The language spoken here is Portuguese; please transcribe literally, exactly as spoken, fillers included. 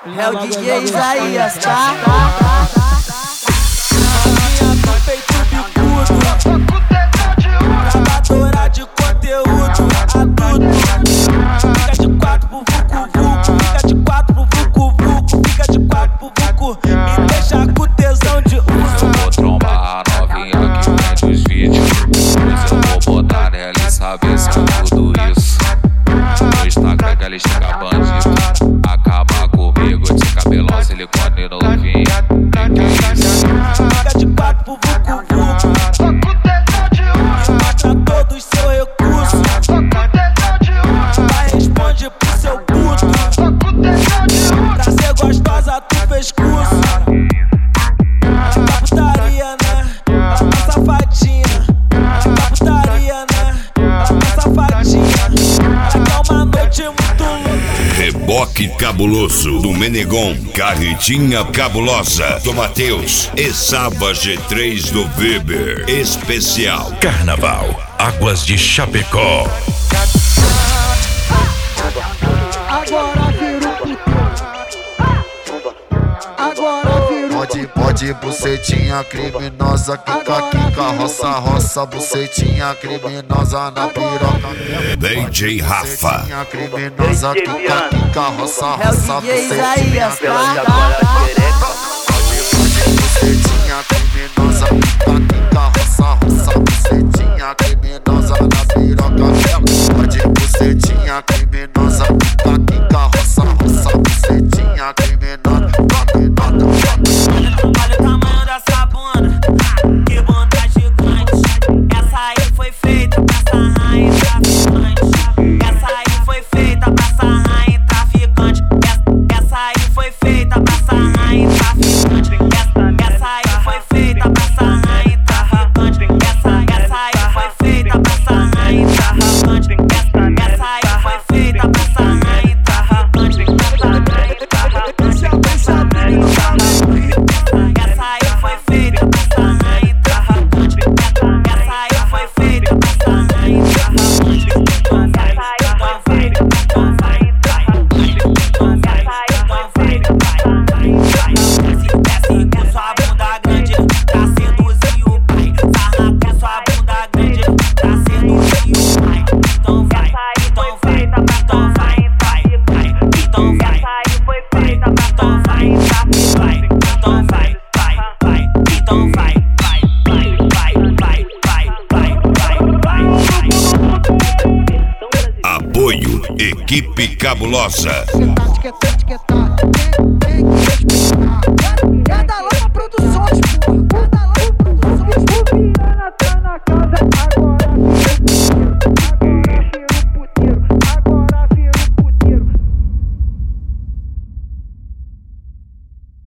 É o D J Isaías, tá? Minha do peito bicudo, gravadora de conteúdo adulto. Fica de quatro pro vucu vucu, fica de quatro pro vucu vucu, fica de quatro pro vucu. Me deixa com tesão de uso. Eu vou trombar a novinha que vem dos vídeos. Pois eu vou botar nela e saber se é tudo isso. No Instagram que ela estica bandido. Acaba comigo de cabelão, silicone novinho. Que que é isso? Fica de quatro pro vucu vucu. Me mostra todos seu recurso. Vai, responde pro seu puto. Pra ser gostosa tu fez curso. Da putaria, né? Ela tá safadinha. Da putaria, né? Ela tá safadinha. Ela quer uma noite muito louca. Reboque cabuloso do Menegon, Carretinha cabulosa do Matheus e Saba G três do Weber. Especial Carnaval, Águas de Chapecó. Agora vira o puteiro. Agora vira o Pode, pode, bucetinha criminosa, quica, quica, roça, roça, bucetinha criminosa na piroca. D J Rafa. Bucetinha criminosa, quica, quica, roça, É roça, o D J bucetinha Isaías, criminosa. tá? Bucetinha criminosa, quica, quica, roça, roça, bucetinha criminosa na piroca dela. Pode, bucetinha criminosa, quica, quica, roça, roça, bucetinha criminosa. Olha o tamanho dessa bunda, que bunda gigante. Essa aí foi feita pra sarrar em traficante. Essa aí foi feita pra sarrar em traficante. Essa aí foi feita pra sarrar em traficante. Essa aí foi feita pra sarrar em traficante. Essa aí foi feita pra sarrar em traficante. Essa aí foi feita pra sarrar em traficante. Essa aí foi feita pra sarrar em traficante. Essa aí foi feita pra sarrar em traficante. Então vai, então vai, então vai, vai. Então vai, então vai, vai, vai. Desce, desce com sua bunda grande pra seduzir o pai. Sarra com sua bunda grande pra seduzir o pai. Então vai, então vai, então vai, vai, vai. Então vai, foi feita pra então vai, vai, então vai, vai, vai. Então vai, vai, vai, vai, vai, vai, vai, vai, vai. Apoio Equipe Cabulosa. Etiqueta, etiqueta, etiqueta.